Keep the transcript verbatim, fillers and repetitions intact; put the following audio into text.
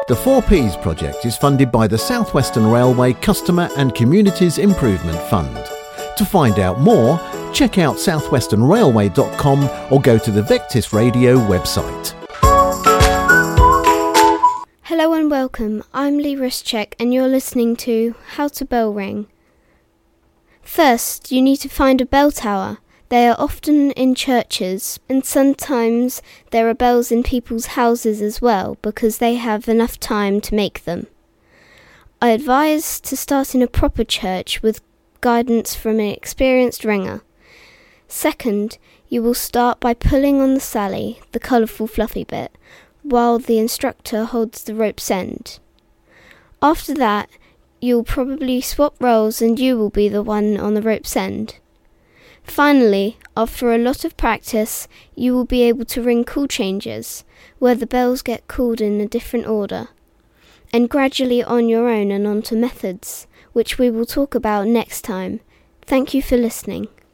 The four Ps project is funded by the South Western Railway Customer and Communities Improvement Fund. To find out more, check out south western railway dot com or go to the Vectis Radio website. Hello and welcome, I'm Lee Ruschek and you're listening to How to Bell Ring. First, you need to find a bell tower. They are often in churches, and sometimes there are bells in people's houses as well because they have enough time to make them. I advise to start in a proper church with guidance from an experienced ringer. Second, you will start by pulling on the sally, the colourful fluffy bit, while the instructor holds the rope's end. After that, you'll probably swap roles and you will be the one on the rope's end. Finally, after a lot of practice, you will be able to ring call changes, where the bells get called in a different order, and gradually on your own and onto methods, which we will talk about next time. Thank you for listening.